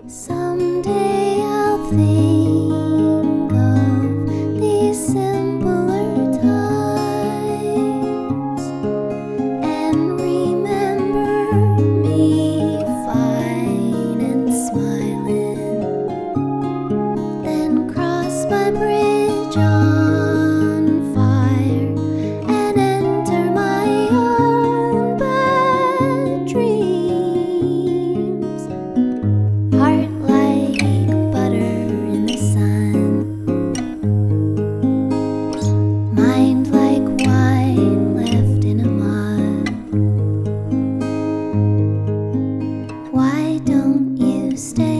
Someday I'll think of these simpler times and remember me fine and smiling, then cross my bridge on fire and enter my own bad dreams. Heart like butter in the sun, mind like wine left in a mug. Why don't you stay?